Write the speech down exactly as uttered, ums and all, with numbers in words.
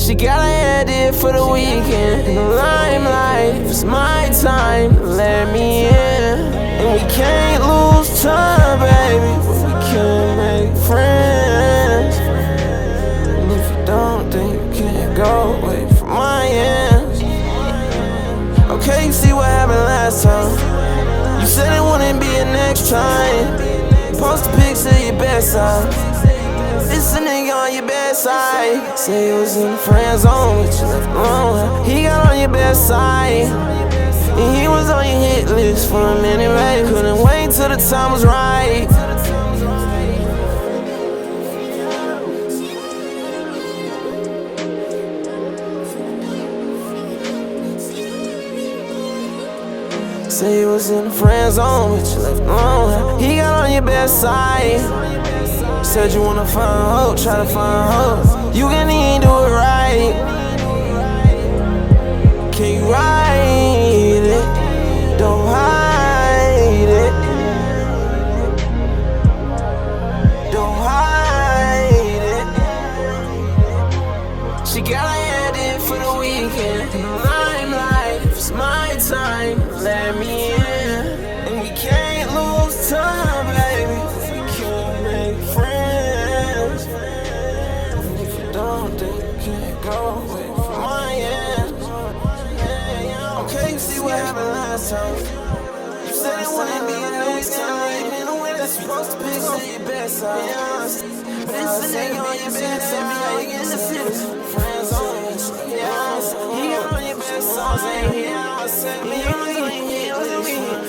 She got her head there for the weekend. In the limelight, it's my time, let me in. And we can't lose time, baby, but we can make friends. And if you don't, then you can't go away from my ends. Okay, you see what happened last time. You said it wouldn't be a next time. Post the pics of your best side. This a nigga on your best side. Say you was in the friend zone, but you left alone. He got on your best side, and he was on your hit list for a minute, babe. Couldn't wait till the time was right. Say you was in the friend zone, but you left alone. He got on your best side. Said you wanna find hope, try to find hope. You can even do it right. Can you ride it? Don't hide it. Don't hide it. She got her head in for the weekend. In the limelight, it's my time, let me in. And we can't lose time, baby. We can't make friends. And if you don't, then you can't go away from my ends. Okay, you see what happened last time. You said it wouldn't be a next time. In a way that's supposed to pick on your best side. But it's a nigga on your best side. In the city, friends on you. He got on your best songs, ain't he? I said, me on your hit list.